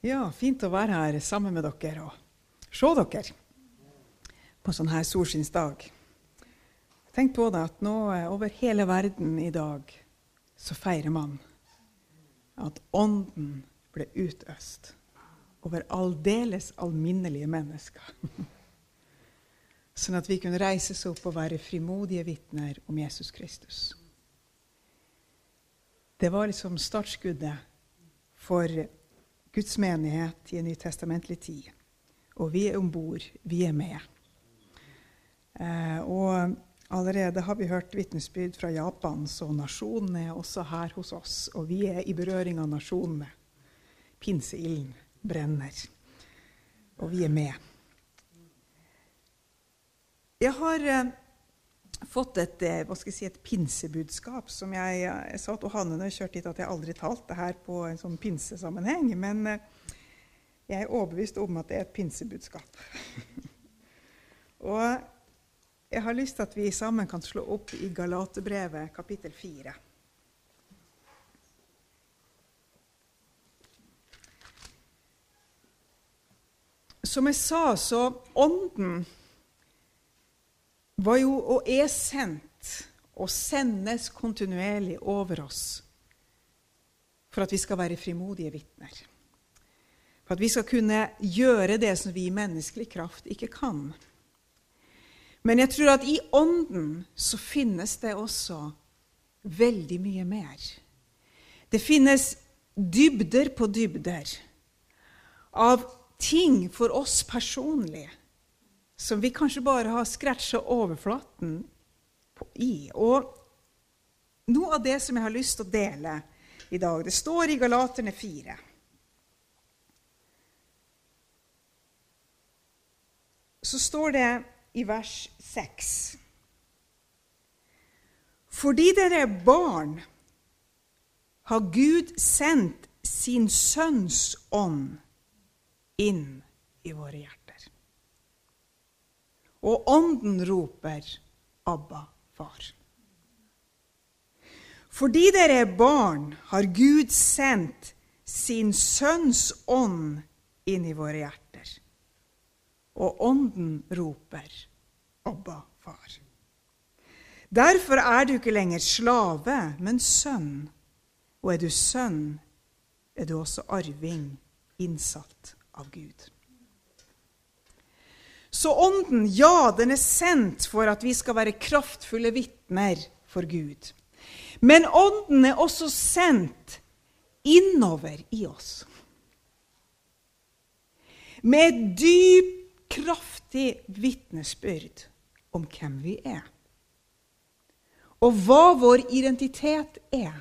Ja, fint å være her sammen med dere og se dere på sånn her solskinnsdag. Tenk på det at nå over hele verden i dag så feirer man at ånden ble utøst over aldeles alminnelige mennesker. Sånn at vi kunne reises opp og være frimodige vittner om Jesus Kristus. Det var liksom startskuddet for Guds menighet i en nytestamentlig tid. Og vi ombord, vi med. Og allerede har vi hørt vitnesbyrd fra Japan, så nasjonene er også her hos oss. Og vi er i berøring av nasjonene. Pinseilden brenner. Og vi er med. Jeg har fått et pinsebudskap som jeg sa til Hanne når jeg kjørte hit at jeg aldri talt det her på en sånn pinsesammenheng, men jeg er overbevist om at det er et pinsebudskap. Og jeg har lyst til at vi sammen kan slå opp i Galaterbrevet kapittel 4. Som jeg sa, så ånden var jo og er sendt og sendes kontinuerlig over oss for at vi skal være frimodige vittner. For at vi skal kunne gjøre det som vi i menneskelig kraft ikke kan. Men jeg tror at i ånden så finnes det også veldig mye mer. Det finnes dybder på dybder av ting for oss personlig som vi kanskje bare har skretchet overflaten i. Og noe av det som jeg har lyst til å dele i dag, det står i Galaterne 4. Så står det i vers 6. Fordi dere er barn, har Gud sendt sin sønns ånd inn i våre hjerter. Og ånden roper, Abba, far. Fordi dere er barn, har Gud sendt sin sønns ånd inn i våre hjerter. Og ånden roper, Abba, far. Derfor er du ikke lenger slave, men sønn. Og er du sønn, er du også arving, innsatt av Gud. Så ånden, ja, den er sendt for at vi skal være kraftfulle vittner for Gud. Men ånden er også sendt innover i oss. Med et dyp, kraftig vittnesbyrd om hvem vi er. Og hva vår identitet er.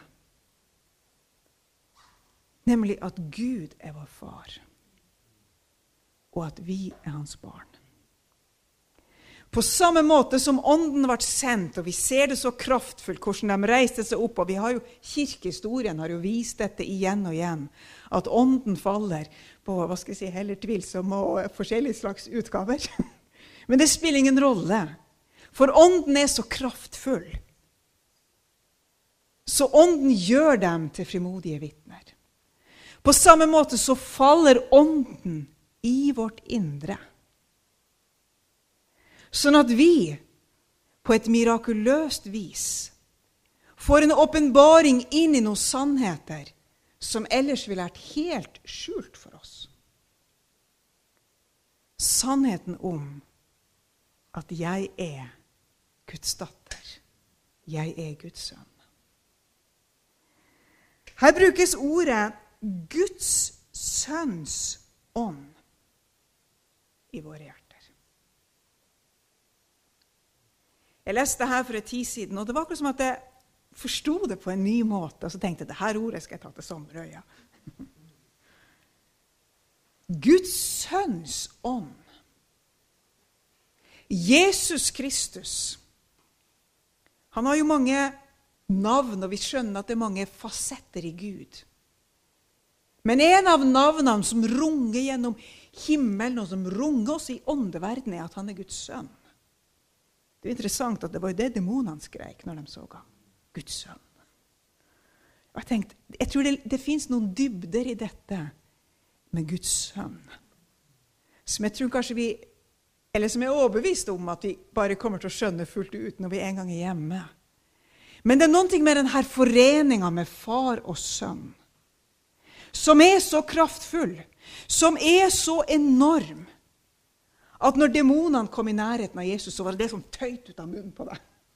Nemlig at Gud er vår far. Og at vi er hans barn. På samme måte som ånden ble sendt, og vi ser det så kraftfullt, hvordan de reiste seg opp, og vi har jo, kirkehistorien har jo vist dette igjen og igjen, at ånden faller på, heller tvilsomme og forskjellige slags utgaver. Men det spiller ingen rolle, for ånden er så kraftfull. Så ånden gjør dem til frimodige vittner. På samme måte så faller ånden i vårt indre. Sånn at vi, på et mirakuløst vis, får en åpenbaring inn i noen sannheter som ellers ville vært helt skjult for oss. Sannheten om at jeg er Guds datter. Jeg er Guds sønn. Her brukes ordet Guds sønns ånd i våre hjerter. Jeg leste her for en tid siden, og det var akkurat som at jeg forstod det på en ny måte, og så tenkte jeg, dette ordet skal jeg ta til Sommerøya. Guds sønns ånd. Jesus Kristus. Han har jo mange navn, og vi skjønner at det er mange fasetter i Gud. Men en av navnene som runger gjennom himmelen, og som runger oss i åndeverdenen, er at han er Guds sønn. Det er interessant at det var det demonene skrek når de så han. Guds sønn. Og jeg tenkte, jeg tror det finnes noen dybder i dette med Guds sønn. Som jeg tror kanskje som jeg er overbevist om at vi bare kommer til å skjønne fullt ut når vi en gang er hjemme. Men det er noe med denne foreningen med far og sønn, som er så kraftfull, som er så enorm, at når demonene kom i nærheten av Jesus, så var det som tøyt ut av munnen på det.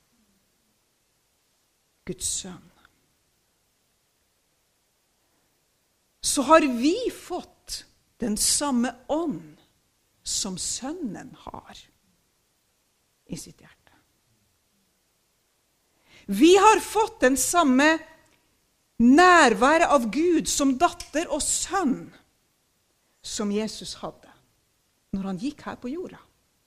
Guds sønn. Så har vi fått den samme ånd som sønnen har i sitt hjerte. Vi har fått den samme nærværet av Gud som datter og sønn som Jesus hadde når han gikk her på jorda.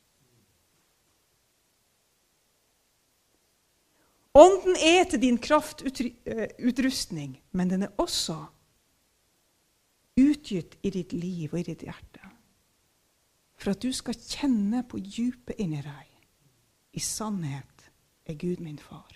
Ånden er til din kraftutrustning, men den er også utgitt i ditt liv og i ditt hjerte. For at du skal kjenne på djupet inni deg. I sannhet er Gud min far.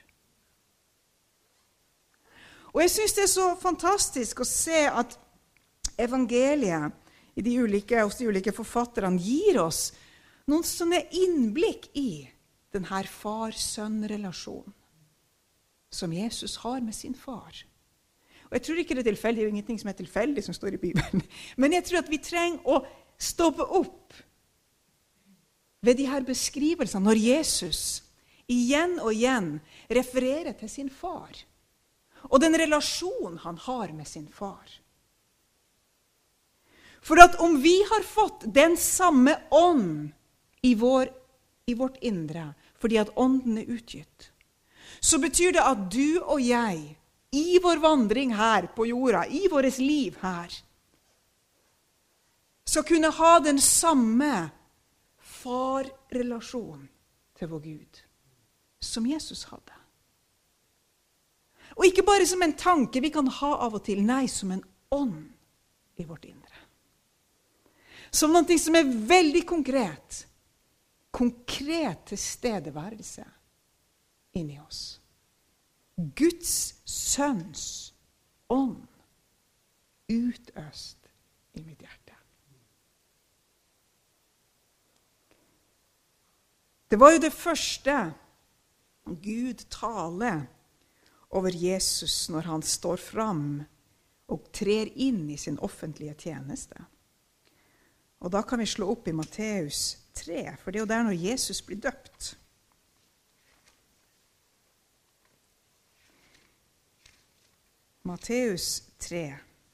Og jeg synes det er så fantastisk å se at evangeliet hos de ulike forfatterne gir oss noen sånne innblikk i denne far-sønn-relasjonen som Jesus har med sin far. Og jeg tror ikke det er tilfeldig, det er ingenting som er tilfeldig som står i Bibelen. Men jeg tror at vi trenger å stoppe opp ved de her beskrivelsene når Jesus igjen og igjen refererer til sin far. Og den relasjonen han har med sin far. For at om vi har fått den samme ånd i vårt indre, fordi at ånden er utgitt, så betyr det at du og jeg, i vår vandring her på jorda, i vårt liv her, skal kunne ha den samme farrelasjonen til vår Gud, som Jesus hadde. Og ikke bare som en tanke vi kan ha av og til, nei, som en ånd i vårt indre. Som noe som er veldig konkret tilstedeværelse inni oss. Guds sønns ånd utøst i mitt hjerte. Det var jo det første Gud taler over Jesus når han står fram og trer inn i sin offentlige tjeneste. Og da kan vi slå opp i Matteus 3, for det er jo der når Jesus blir døpt. Matteus 3.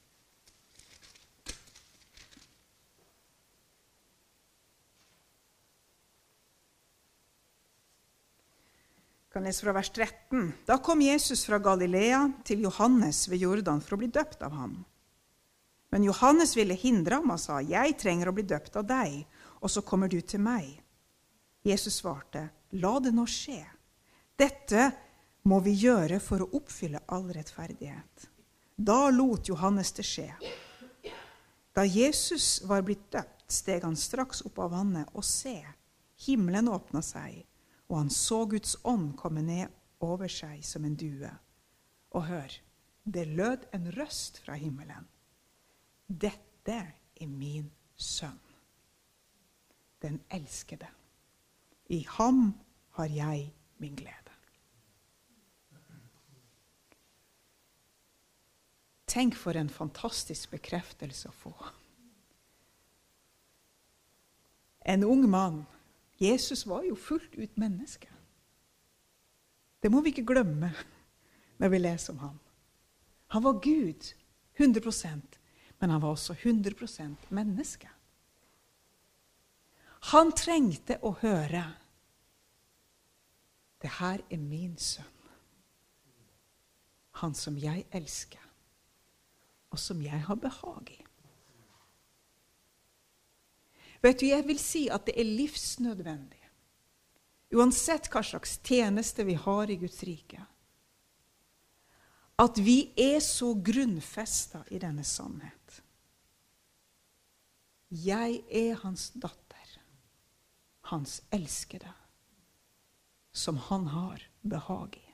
Jeg kan lese fra vers 13. Da kom Jesus fra Galilea til Johannes ved Jordan for å bli døpt av ham. Men Johannes ville hindre ham og sa, «Jeg trenger å bli døpt av deg, og så kommer du til meg.» Jesus svarte, «La det nå skje. Dette må vi gjøre for å oppfylle all rettferdighet.» Da lot Johannes det skje. Da Jesus var blitt døpt, steg han straks opp av vannet, og se, himmelen åpnet seg, og han så Guds ånd komme ned over seg som en due. Og hør, det lød en røst fra himmelen. Dette er min sønn, den elskede. I ham har jeg min glede. Tenk for en fantastisk bekreftelse å få. En ung mann. Jesus var jo fullt ut menneske. Det må vi ikke glemme når vi leser om ham. Han var Gud, 100%, men han var også 100% menneske. Han trengte å høre, det her er min sønn, han som jeg elsker, og som jeg har behag i. Vet du, jeg vil si at det er livsnødvendig, uansett hva slags tjeneste vi har i Guds rike, at vi er så grunnfestet i denne sannhet. Jeg er hans datter, hans elskede, som han har behag i.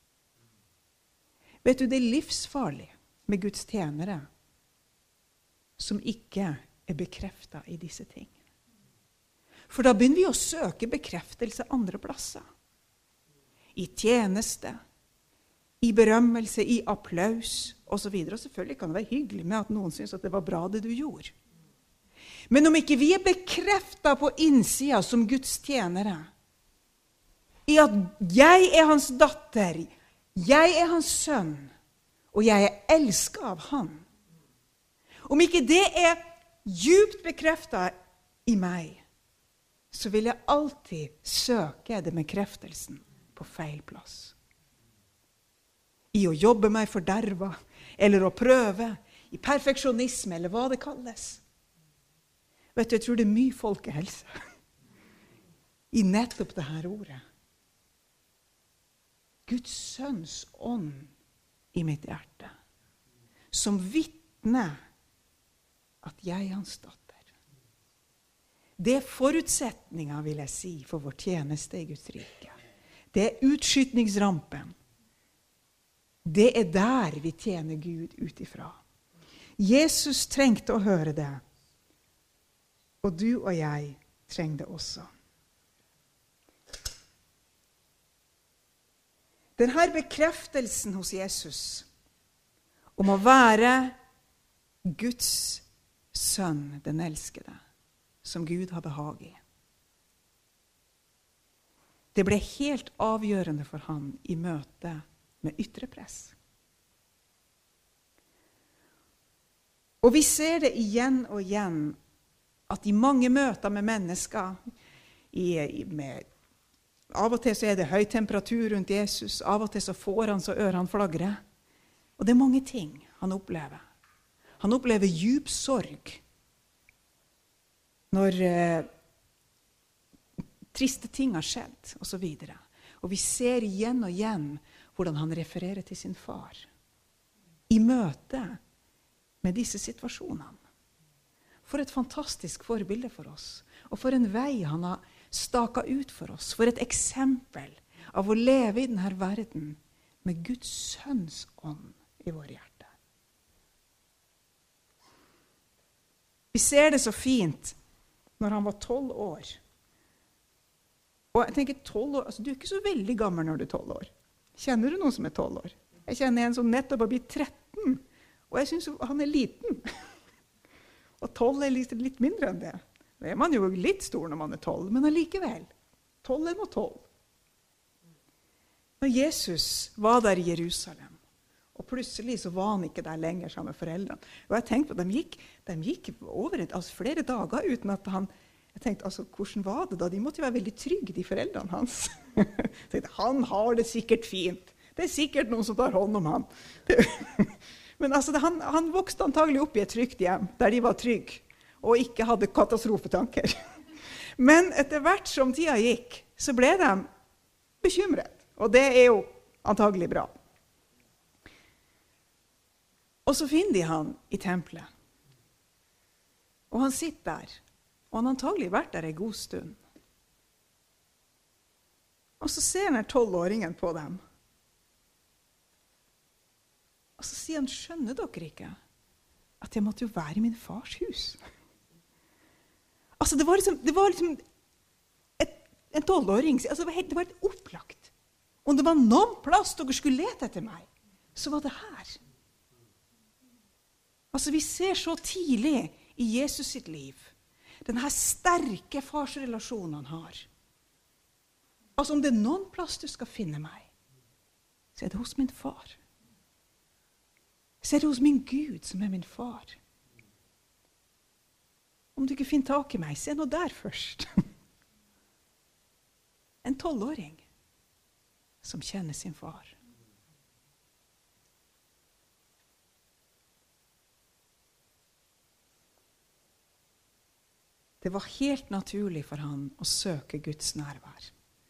Vet du, det er livsfarlig med Guds tjenere som ikke bekreftet i disse ting. For da begynner vi å søke bekreftelse andre plasser. I tjeneste, i berømmelse, i applaus, og så videre. Og selvfølgelig kan det være hyggelig med at noen synes at det var bra det du gjorde. Men om ikke vi bekreftet på innsida som Guds tjenere, i at jeg hans datter, jeg hans sønn, og jeg elsket av han. Om ikke det djupt bekreftet i meg, så vil jeg alltid søke den bekreftelsen på feil plass. I å jobbe meg forderva, eller å prøve, i perfeksjonisme, eller hva det kalles. Vet du, jeg tror det mye folkehelse i nettopp det her ordet. Guds sønns ånd i mitt hjerte, som vittner at jeg hans datter. Det forutsetninger, vil jeg si, for vår tjeneste i Guds rike. Det utskytningsrampen. Det der vi tjener Gud utifra. Jesus trengte å høre det, og du og jeg trenger det også. Denne bekreftelsen hos Jesus om å være Guds sønn, den elskede, som Gud har behag i. Det ble helt avgjørende for han i møte med ytre press. Og vi ser det igjen og igjen, at i mange møter med mennesker, av og til så det høy temperatur rundt Jesus, av og til så får han så ørene flagre. Og det mange ting han opplever. Han opplever djup sorg når triste ting har skjedd, og så videre. Og vi ser igjen og igjen hvordan han refererer til sin far i møte med disse situasjonene. For et fantastisk forbilde for oss, og for en vei han har staket ut for oss, for et eksempel av å leve i denne verden med Guds sønns ånd i vår hjerte. Vi ser det så fint når han var 12 år. Og jeg tenker 12 år, altså du ikke så veldig gammel når du 12 år. Kjenner du noen som 12 år? Jeg kjenner en som nettopp har blitt 13, og jeg synes han liten. Og 12 litt mindre enn det. Da man jo litt stor når man 12, men allikevel. 12 nå 12. Når Jesus var der i Jerusalem, og plutselig så var han ikke der lenger sammen med foreldrene. Og jeg tenkte at de gikk over flere dager uten at jeg tenkte, hvordan var det da? De måtte jo være veldig trygge, de foreldrene hans. Jeg tenkte, han har det sikkert fint. Det sikkert noen som tar hånd om han. Men han vokste antagelig opp i et trygt hjem, der de var trygge, og ikke hadde katastrofetanker. Men etter hvert som tida gikk, så ble de bekymret. Og det jo antagelig bra. Og så finner de han i tempelet. Og han sitter der. Og han har antagelig vært der en god stund. Og så ser han 12-åringen på dem. Og så sier han, skjønner dere ikke at jeg måtte jo være i min fars hus? Det var liksom en 12-åring. Det var helt opplagt. Om det var noen plass dere skulle lete etter meg, så var det her. Vi ser så tidlig i Jesus sitt liv denne sterke farsrelasjonen han har. Om det noen plass du skal finne meg, så det hos min far. Så det hos min Gud som min far. Om du ikke finner tak i meg, se nå der først. En 12-åring som kjenner sin far. Det var helt naturlig for han å søke Guds nærvær.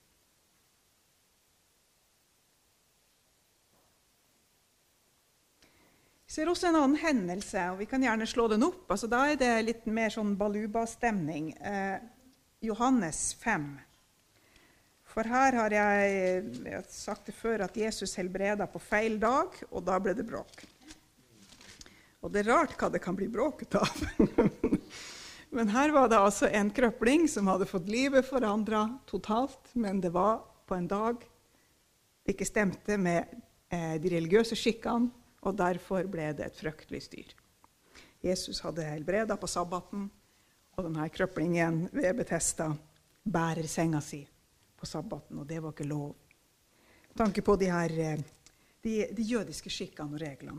Vi ser også en annen hendelse, og vi kan gjerne slå den opp. Da det litt mer sånn baluba-stemning. Johannes 5. For her har jeg sagt det før at Jesus helbreda på feil dag, og da ble det bråk. Og det rart hva det kan bli bråket av. Men her var det altså en krøpling som hadde fått livet forandret totalt, men det var på en dag det ikke stemte med de religiøse skikkene, og derfor ble det et fryktelig styr. Jesus hadde helbredet på sabbaten, og denne krøplingen ved Betesda bærer senga si på sabbaten, og det var ikke lov. Med tanke på de jødiske skikkene og reglene.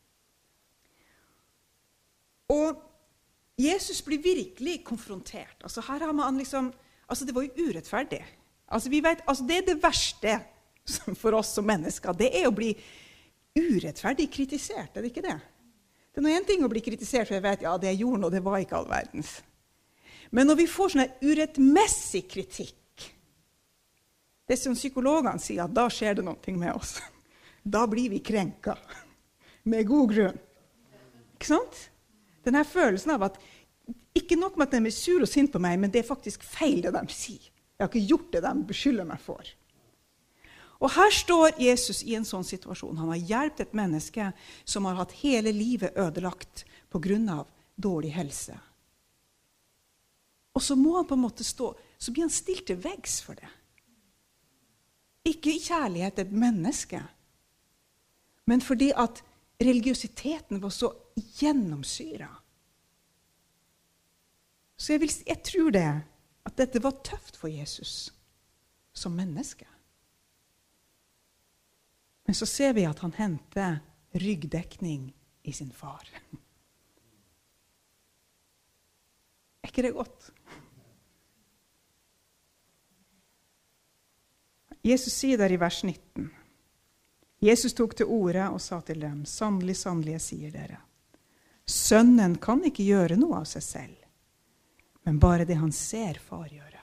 Og Jesus blir virkelig konfrontert. Altså her har man liksom, det var jo urettferdig. Vi vet, det det verste for oss som mennesker, det å bli urettferdig kritisert, det ikke det? Det noe en ting å bli kritisert, for jeg vet, ja, det jeg gjorde nå, det var ikke all verdens. Men når vi får sånn urettmessig kritikk, det som psykologene sier, at da skjer det noe med oss. Da blir vi krenka, med god grunn. Ikke sant? Denne følelsen av at, ikke nok med at de sur og sint på meg, men det faktisk feil det de sier. Jeg har ikke gjort det de beskylder meg for. Og her står Jesus i en sånn situasjon. Han har hjulpet et menneske som har hatt hele livet ødelagt på grunn av dårlig helse. Og så må han på en måte stå, så blir han stilt til veggs for det. Ikke i kjærlighet til et menneske, men fordi at religiøsiteten var så gjennomsyret. Så jeg tror det, at dette var tøft for Jesus som menneske. Men så ser vi at han henter ryggdekning i sin far. Er ikke det godt? Jesus sier der i vers 19. Jesus tok til orde og sa til dem, sannelig, sannelig, jeg sier dere. Sønnen kan ikke gjøre noe av seg selv, men bare det han ser far gjøre.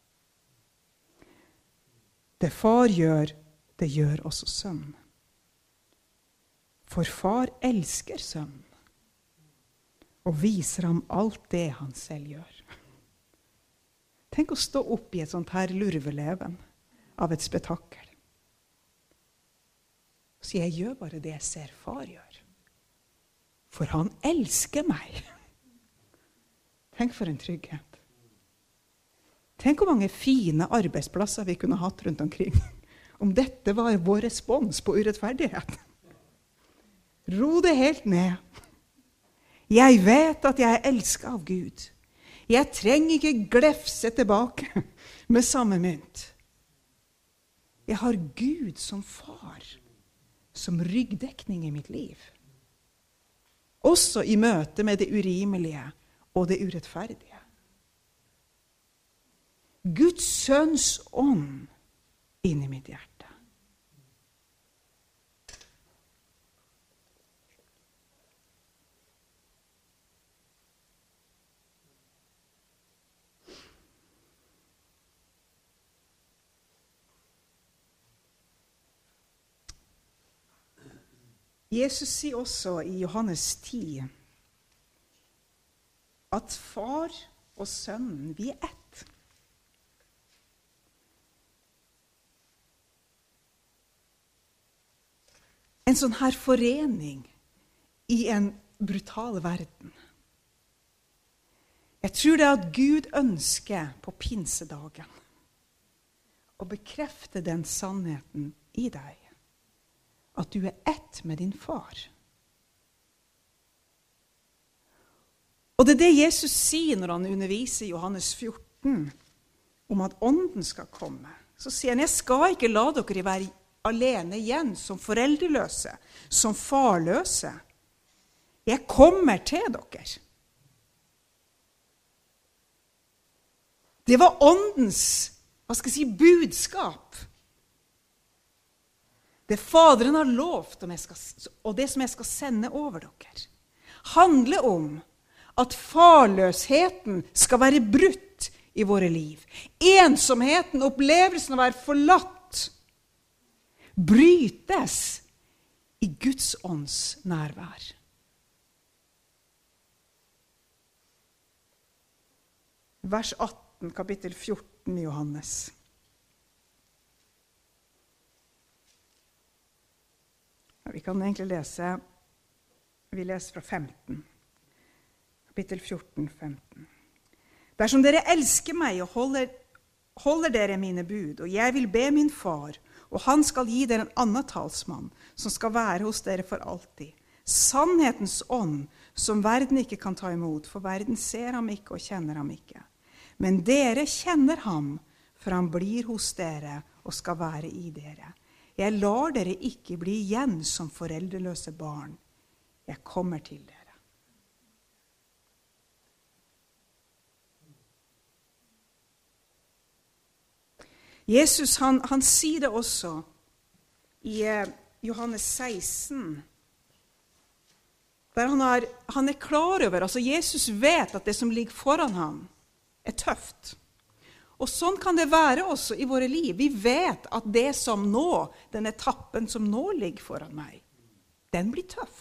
Det far gjør, det gjør også sønnen. For far elsker sønnen, og viser ham alt det han selv gjør. Tenk å stå opp i et sånt her lurveleven av et spetakkel. Så jeg gjør bare det jeg ser far gjør. For han elsker meg. Tenk for en trygghet. Tenk hvor mange fine arbeidsplasser vi kunne hatt rundt omkring. Om dette var vår respons på urettferdighet. Ro det helt ned. Jeg vet at jeg er elsket av Gud. Jeg trenger ikke glefse tilbake med samme mynt. Jeg har Gud som far, som ryggdekning i mitt liv. Også i møte med det urimelige og det urettferdige. Guds sønns ånd inn i mitt hjerte. Jesus sier også i Johannes 10 at far og sønnen, vi er ett. En sånn her forening i en brutal verden. Jeg tror det at Gud ønsker på pinsedagen å bekrefte den sannheten i deg. At du er ett med din far. Og det er det Jesus sier når han underviser i Johannes 14 om at ånden skal komme. Så sier han, jeg skal ikke la dere være alene igjen som foreldreløse, som farløse. Jeg kommer til dere. Det var åndens, budskap. Det Faderen har lovt, og det som jeg skal sende over dere, handler om at farløsheten skal være brutt i våre liv. Ensomheten, opplevelsen av å være forlatt, brytes i Guds ånds nærvær. Vers 18, kapittel 14 i Johannes. Vi kan egentlig lese Vi leser fra 15. Kapittel 14, 15. Dersom dere elsker meg og holder dere mine bud, og jeg vil be min far, og han skal gi dere en annen talsmann, som skal være hos dere for alltid. Sannhetens ånd, som verden ikke kan ta imot, for verden ser ham ikke og kjenner ham ikke. Men dere kjenner ham, for han blir hos dere og skal være i dere. Jeg lar dere ikke bli igjen som foreldreløse barn. Jeg kommer til dere. Jesus han sier det også i Johannes 16, der han klar over, altså Jesus vet at det som ligger foran ham tøft. Og sånn kan det være også i våre liv. Vi vet at det som nå, den etappen som nå ligger foran meg, den blir tøff.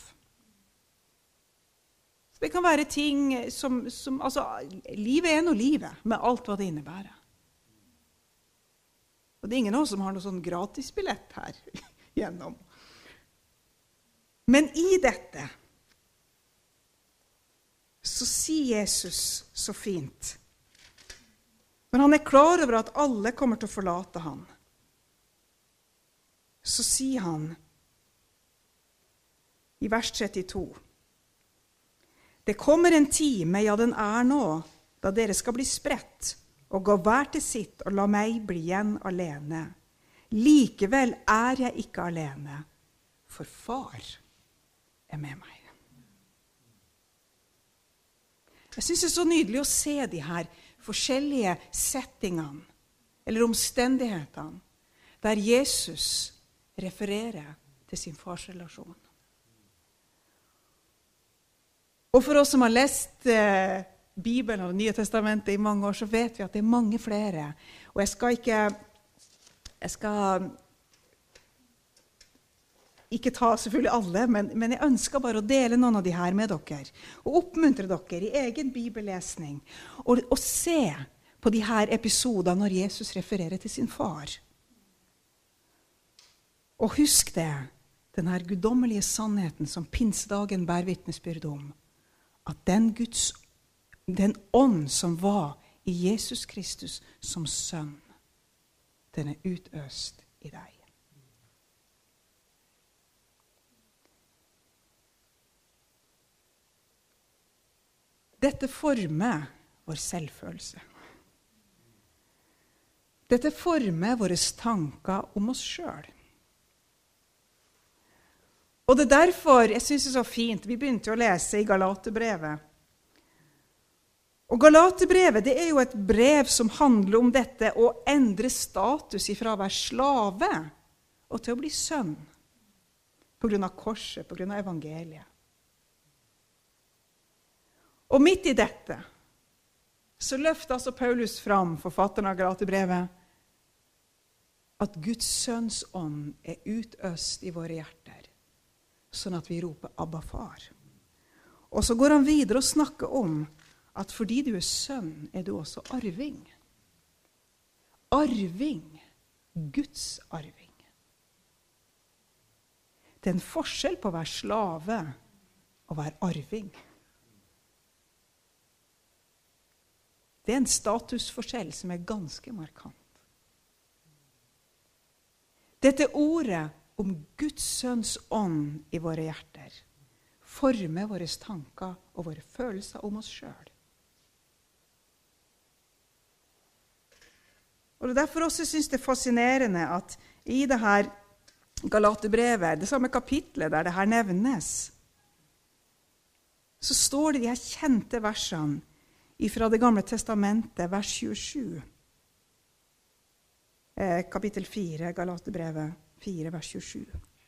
Så det kan være ting som altså, livet noe livet, med alt hva det innebærer. Og det ingen av oss som har noe sånn gratisbillett her gjennom. Men i dette så sier Jesus så fint, når han klar over at alle kommer til å forlate han, så sier han i vers 32, det kommer en time, ja den nå, da dere skal bli spredt, og gå hver til sitt, og la meg bli igjen alene. Likevel jeg ikke alene, for far med meg. Jeg synes det så nydelig å se de her forskjellige settingene, eller omstendighetene, der Jesus refererer til sin fars relasjon. Og for oss som har lest Bibelen og Det nye testamentet i mange år, så vet vi at det mange flere. Og jeg skal ikke ta selvfølgelig alle, men jeg ønsker bare å dele noen av de her med dere, og oppmuntre dere i egen bibellesning, og se på de her episodene når Jesus refererer til sin far. Og husk det, den her guddommelige sannheten som pinsedagen bærer vitnesbyrd om, at den ånd som var i Jesus Kristus som sønn, den utøst i deg. Dette former vår selvfølelse. Dette former våre tanker om oss selv. Og det derfor, jeg synes det er så fint, vi begynte å lese i Galaterbrevet. Og Galaterbrevet, det jo et brev som handler om dette å endre status ifra å være slave og til å bli sønn. På grunn av korset, på grunn av evangeliet. Og midt i dette, så løfter altså Paulus fram, forfatteren av Galaterbrevet, at Guds sønns ånd utøst i våre hjerter, sånn at vi roper Abba far. Og så går han videre og snakker om at fordi du sønn, du også arving. Arving. Guds arving. Det en forskjell på å være slave og være arving. Det en statusforskjell som ganske markant. Dette ordet om Guds sønns ånd i våre hjerter former våre tanker og våre følelser om oss selv. Og det derfor også synes det fascinerende at i det her Galaterbrevet, det samme kapitlet der det her nevnes, så står det de her kjente versene fra det gamle testamentet, vers 27. Kapittel 4, Galaterbrevet 4, vers 27.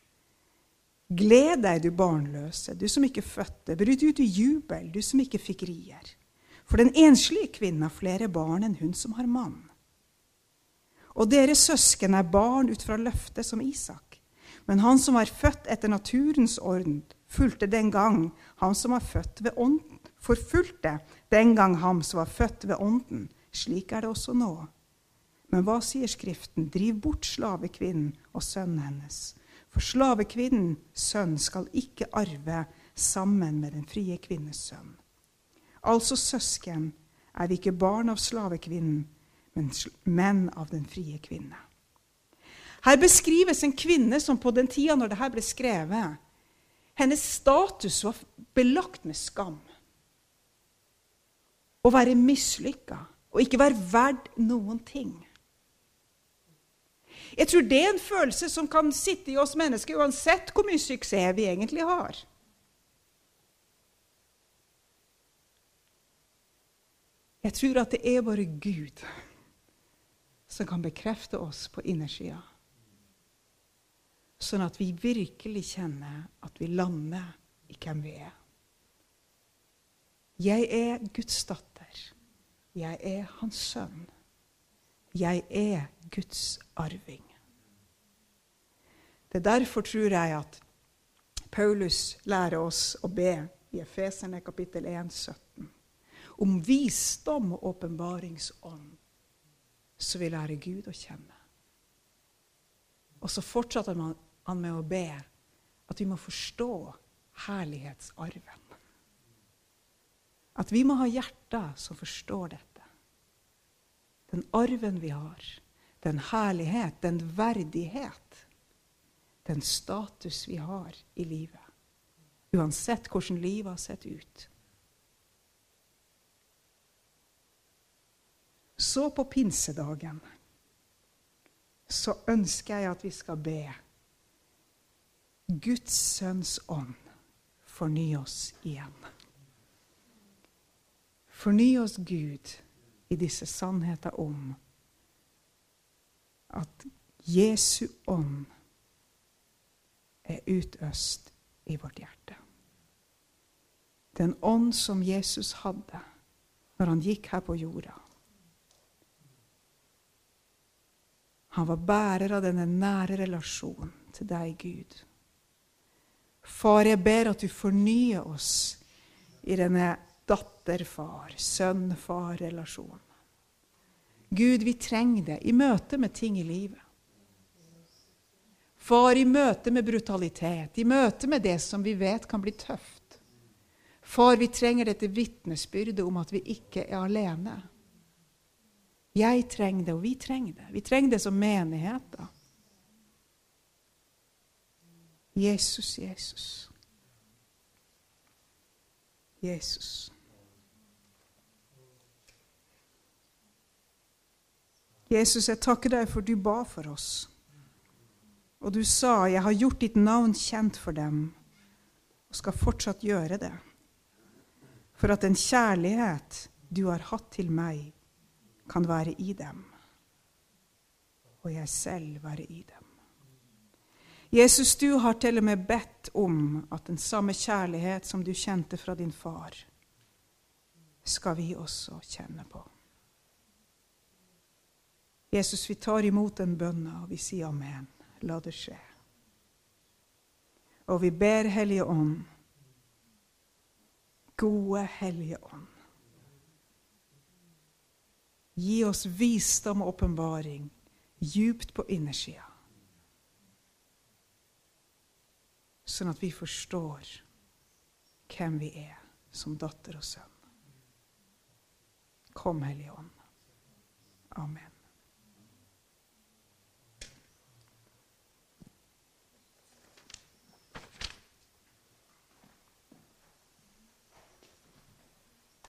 Gled deg, du barnløse, du som ikke fødte, bryt ut i jubel, du som ikke fikk rier. For den enslige kvinnen har flere barn enn hun som har mann. Og deres søsken barn ut fra løftet som Isak. Men han som var født etter naturens orden, fulgte den gang han som var født ved ånden, forfulgte den gang ham som var født ved ånden. Slik det også nå. Men hva sier Skriften? Driv bort slavekvinnen og sønnen hennes. For slavekvinnen, sønn, skal ikke arve sammen med den frie kvinnes sønn. Altså søsken er vi ikke barn av slavekvinnen, men av den frie kvinne. Her beskrives en kvinne som på den tida når dette ble skrevet, hennes status var belagt med skam. Å være mislykket, og ikke være verdt noen ting. Jeg tror det er en følelse som kan sitte i oss mennesker, uansett hvor mye suksess vi egentlig har. Jeg tror at det er bare Gud som kan bekrefte oss på innersida, sånn at vi virkelig kjenner at vi lander i hvem vi er. Jeg er Guds datter. Jeg er hans sønn. Jeg er Guds arving. Det er derfor tror jeg at Paulus lærer oss å be i Efeserne kapittel 1, 17 om visdom og åpenbaringsånd, så vi lærer Gud å kjenne. Og så fortsetter han med å be at vi må forstå herlighetsarven. At vi må ha hjerter som forstår dette. Den arven vi har, den herlighet, den verdighet, den status vi har i livet. Uansett hvordan livet har sett ut. Så på pinsedagen så ønsker jeg at vi skal be Guds sønns ånd forny oss igjen. Forny oss, Gud, i disse sannheter om at Jesu ånd er utøst i vårt hjerte. Den ånd som Jesus hadde når han gikk her på jorda. Han var bærer av denne nære relasjonen til deg, Gud. Far, jeg ber at du fornyer oss i denne datter-far, sønn-far-relasjon. Gud, vi trenger det i møte med ting i livet. Far, i møte med brutalitet, i møte med det som vi vet kan bli tøft. Far, vi trenger dette vitnesbyrdet om at vi ikke er alene. Jeg trenger det, og vi trenger det. Vi trenger det som menigheter. Jesus, Jesus. Jesus. Jesus, jeg takker deg for du ba for oss. Og du sa, jeg har gjort ditt navn kjent for dem, og skal fortsatt gjøre det. For at den kjærlighet du har hatt til meg, kan være i dem, og jeg selv være i dem. Jesus, du har til og med bedt om at den samme kjærlighet som du kjente fra din far, skal vi også kjenne på. Jesus, vi tar imot den bønnen, og vi sier amen. La det skje. Og vi ber Hellige Ånd, gode Hellige Ånd, gi oss visdom og åpenbaring djupt på innersida, sånn at vi forstår hvem vi er som datter og sønn. Kom, Hellige Ånd. Amen.